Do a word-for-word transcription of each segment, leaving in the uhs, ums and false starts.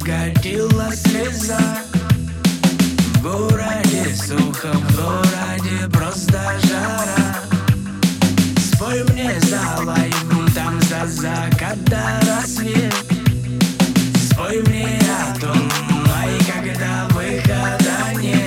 катила слеза. В городе сухо, в городе просто жара. Спой мне за лайф, там за закат до рассвет. Спой мне о том, ай, когда выхода нет.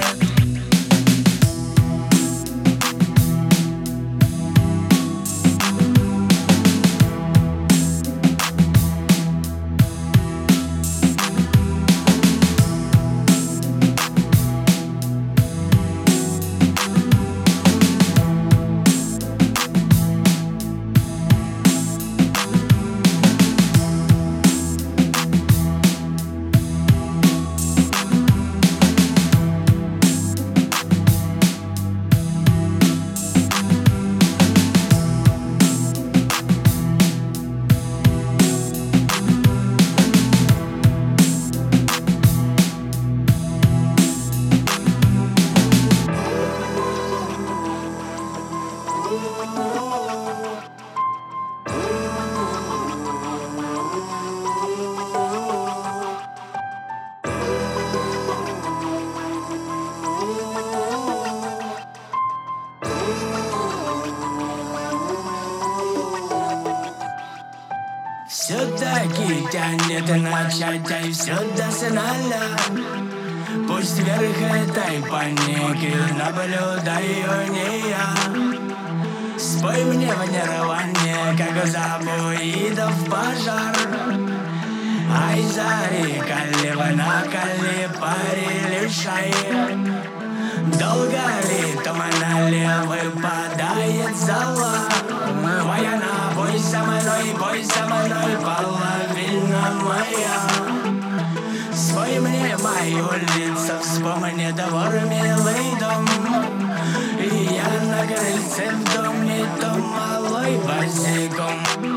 Все-таки тянет начать, ай, все досконально. Пусть вверх этой паники наблюдаю не я. Спой мне в нирване, как забуидов пожар. Ай, зари, кали, накали, пари, лишай. Долго ли тумана ли выпадает зала? Вояна, бой со мной, бой со мной, половина моя. Свой мне мою лицо, вспомни двор, милый дом. И я на крыльце в доме, то малой босиком.